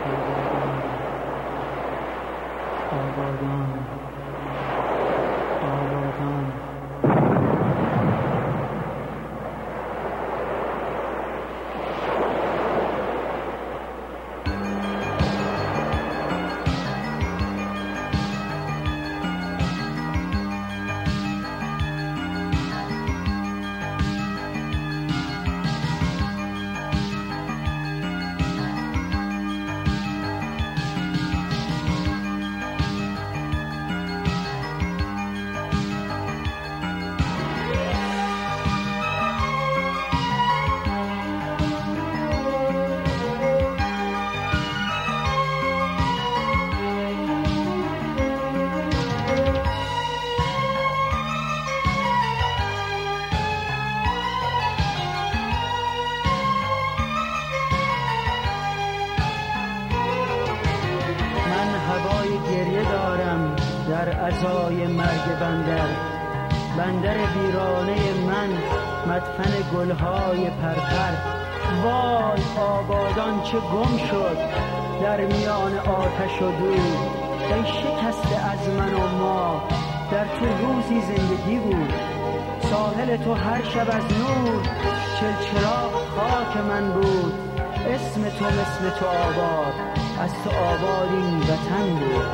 عزای مرگ بندر ویرانه من، مدفن گلهای پرپر. وای آبادان چه گم شد در میان آتش و دود. ای شکسته از من و ما، در تو روزی زندگی بود. ساحل تو هر شب از نور، چلچراغ خاک من بود. اسم تو مثل تو آباد، از تو آباد این وطن بود.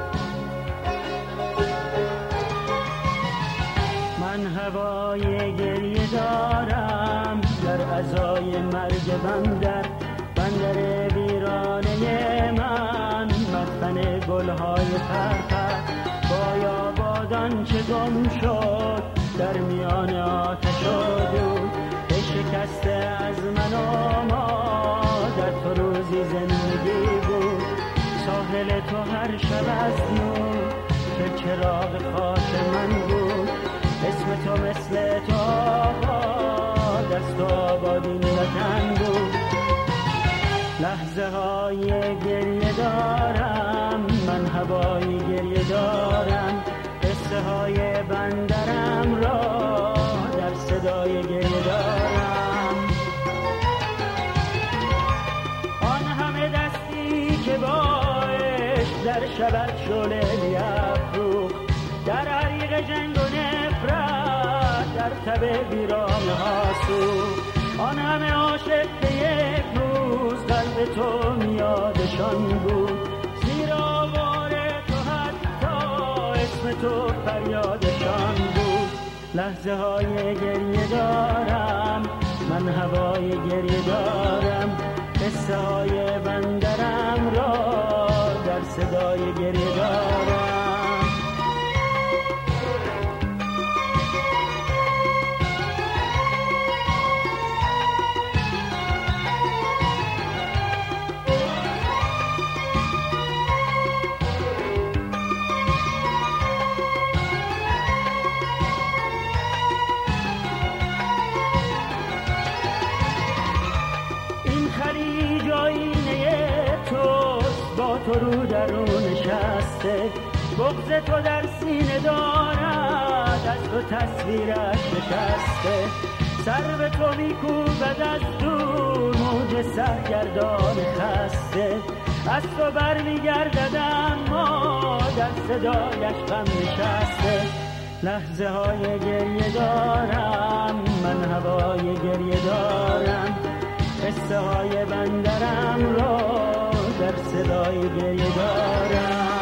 من هوای گریه دارم در عزای مرگ بندر ویرانه من، مدفن گلهای پرپر. وای آبادان چه گم شد در میان آتش و دود. ای شکسته از من و ما، در تو روزی زندگی بود. ساحل تو هر شب از نور، که چراغ خاک من بود. اسم تو مثل تو آباد، از تو آباد این وطن بود. لحظه های گریه دارم، من هوای گریه دارم. قصه های بندرم را در صدای گریه دارم. آن همه دستی که با عشق در شبت شعله می‌افروخت، در حریق جنگ و نفرت در تب ویرانه ها سوخت. آن همه عاشق که یک روز قلب تو میادشان بود، زیر آوار تو حتی اسم تو فریادشان بود. لحظه های گریه دارم، من هوای گریه دارم. قصه های بندرم را در صدای گریه دارم. تو رو درون نشسته، بغض تو در سینه دارد، از تو تصویرش نشسته. سر به تو میکوبد از دور موج سرگردان خسته. از تو بر میگردد اما در صدایش غم نشسته. لحظه های گریه دارم، من هوای گریه دارم. قصه های بندرم را در صدای گریه دارم.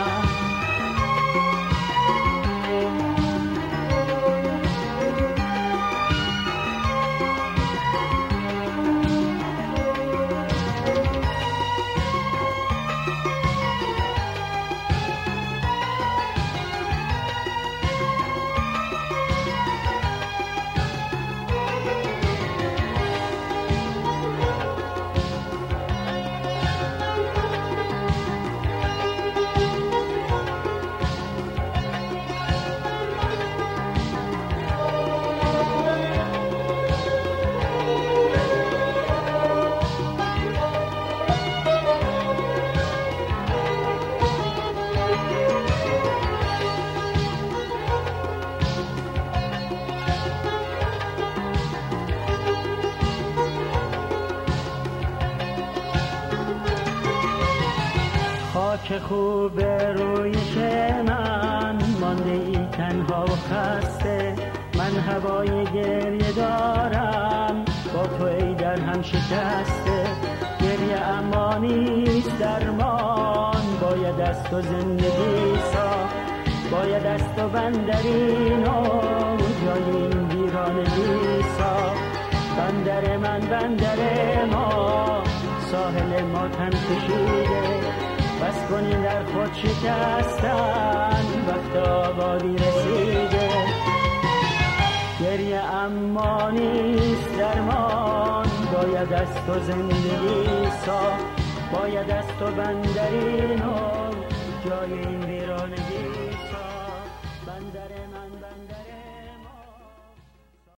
چه خوبه رویش من مانده ای تنها و خسته، من هوای گریه دارم با تو ای در هم شکسته. گریه اما نیست درمان، باید از تو زندگی ساخت، باید از تو بندرین و جای این ویرانگی ساخت. بندر من بندر ما، ساحل ما تن کشیده، بس کنین در خود شکستن، وقت آبادی رسیده. گریه اما نیست درمان، باید از تو زندگی ساخت، باید از تو بندرین و جای این ویرانگی